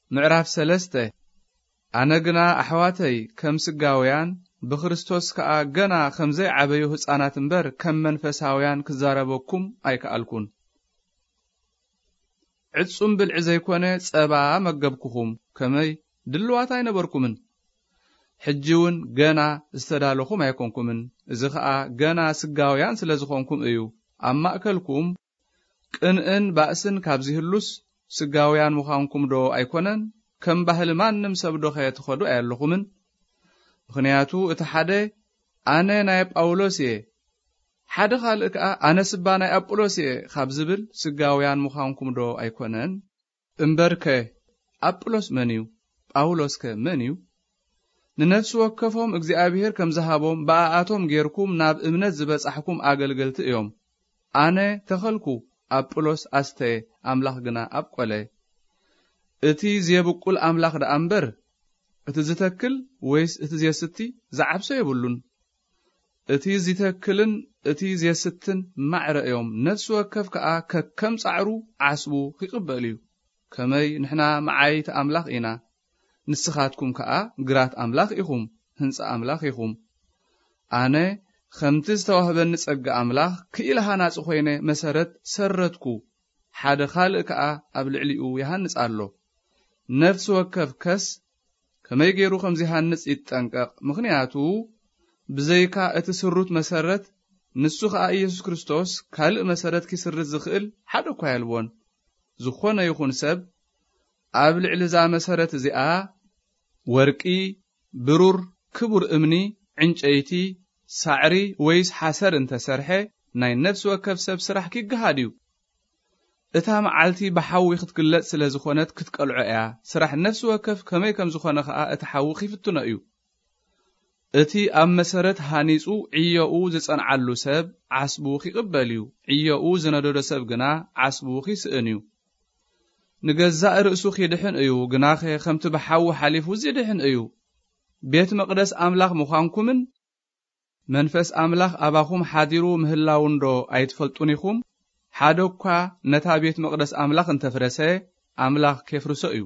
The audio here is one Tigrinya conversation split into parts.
ምዕራፍ 3 ኣነግና ኣሕዋተይ ከም ስጋውያን ብክርስቶስ ከኣ ገና ከምዘይ ዓበዩ ህፃናት እምበር ከም መንፈሳውያን ክዛረበኩም ኣይከኣልኩን ዕጹም ብልዕ ዘይኮነ ጸባ መገብኩኹም ከመይ ድልዋት ኣይነበርኩምን ሕጂውን ገና ዝተዳለኹም ኣይኮንኩምን እዚ ከኣ ገና ስጋውያን ስለዝኾንኩም እዩ ኣብ ማእከልኩም ቅንእን ባእስን ካብዚህሉስ ስጋውያን ምዃንኩም ዶ ኣይኮነን ከም ባህል ማንም ሰብ ዶ ኸየትኸዱ ኣያለኹምን ምኽንያቱ እቲ ሓደ ኣነ ናይ ጳውሎስ እየ ሓደ ካልእ ከኣ ኣነ ስባ ናይ ኣጵሎስ እየ ካብ ዝብል ስጋውያን ምዃንኩም ዶ ኣይኮነን እምበርከ ኣጵሎስ መን እዩ ጳውሎስ ከ መን እዩ ንነፍሲ ወከፎም እግዚአብሔር ከም ዝሃቦም በኣቶም ጌርኩም ናብ እምነት ዝበጻሕኩም ኣገልገልቲ እዮም ኣነ ተኸልኩ ኣጵሎስ ኣስተየ ኣምላኽ ግና ኣብቆለ እቲ ዝየብቁል ኣምላኽ ደኣ እምበር እቲ ዝተክል ወይስ እቲ ዝየስቲ ዝዓብሶ የብሉን እቲ ዝተክልን እቲ ዝየስትን ማዕረ እዮም ነፍሲ ወከፍ ከኣ ከከም ጻዕሩ ዓስቡ ይቅበል እዩ ከመይ ንሕና መዓይቲ ኣምላኽ ኢና ንስኻትኩም ከኣ ግራት ኣምላኽ ኢኹም ህንጻ ኣምላኽ ኢኹም ኣነ ከምቲ ዝተዋህበኒ ጸጋ ኣምላኽ ክኢልሃናጽ ኾይነ መሰረት ሰረትኩ ሓደ ካልእ ከኣ ኣብ ልዕሊኡ ይሃንጽ ኣሎ ነፍሲ ወከፍ ከስ ከመይ ገይሩ ከምዚ ሃንጽ ይጠንቀቕ ምኽንያቱ ብዘይካ እቲ ስሩት መሰረት ንሱ ከኣ ኢየሱስ ክርስቶስ ካልእ መሰረት ክስርት ዝኽእል ሓደ እኳ የልቦን ዝኾነ ይኹን ሰብ ኣብ ልዕሊ ዛ መሰረት እዚኣ ወርቂ ብሩር ክቡር እምኒ ዕንጨይቲ ሳዕሪ ወይስ ሓሰር እንተሰርሐ ናይ ነፍሲ ወከፍ ሰብ ስራሕ ክገሃድ እዩ እታ መዓልቲ ብሓዊ ክትግለጽ ስለ ዝኾነት ክትቀልዖ እያ ስራሕ ነፍሲ ወከፍ ከመይ ከም ዝኾነ ከኣ እቲ ሓዊ ክፍትኖ እዩ እቲ ኣብ መሰረት ሃኒጹ ዕዮኡ ዝጸንዓሉ ሰብ ዓስቡ ክቅበል እዩ ዕዮኡ ዝነደዶ ሰብ ግና ዓስቡ ክስእን እዩ ንገዛእ ርእሱ ኺድሕን እዩ ግናኸ ከምቲ ብሓዊ ሓሊፉ ዝድሕን እዩ ቤት መቅደስ ኣምላኽ ምዃንኩምን መንፈስ ኣምላኽ ኣባኹም ሓዲሩ ምህላውንዶ ኣይትፈልጡን ኢኹም ሓደ እኳ ነታ ቤት መቅደስ ኣምላኽ እንተፍረሰ ኣምላኽ ከፍርሶ እዩ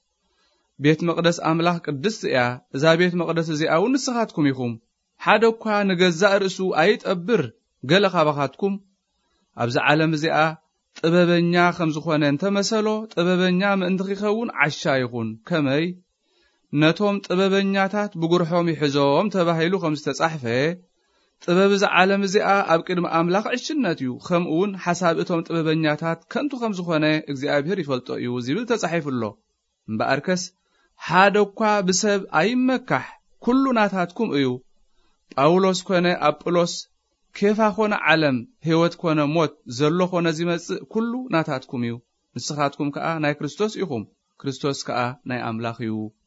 ቤት መቅደስ ኣምላኽ ቅድስቲ እያ እዛ ቤት መቅደስ እዚኣ እውን ንስኻትኩም ኢኹም ሓደ እኳ ንገዛእ ርእሱ ኣይጠብር ገለ ካባኻትኩም ኣብዚ ዓለም እዚኣ ጥበበኛ ከም ዝኾነ እንተመሰሎ ጥበበኛ ምእንቲ ኺኸውን ዓሻ ይኹን ከመይ ነቶም ጥበበኛታት ብጉርሖም ይሕዞም ተባሂሉ ከም ዝተጻሕፈ ጥበብ እዚ ዓለም እዚኣ ኣብ ቅድሚ ኣምላኽ ዕሽነት እዩ ከምኡውን ሓሳብ እቶም ጥበበኛታት ከንቱ ከም ዝኾነ እግዚአብሔር ይፈልጦ እዩ ዝብል ተጻሒፉሎ እምበኣርከስ ሓደ እኳ ብሰብ ኣይመካሕ ኩሉ ናታትኩም እዩ ጳውሎስ ኮነ ኣጵሎስ ኬፋ ኮነ ዓለም ህይወት ኮነ ሞት ዘሎ ኮነ ዝመጽእ ኩሉ ናታትኩም እዩ ንስኻትኩም ከኣ ናይ ክርስቶስ ኢኹም ክርስቶስ ከኣ ናይ ኣምላኽ እዩ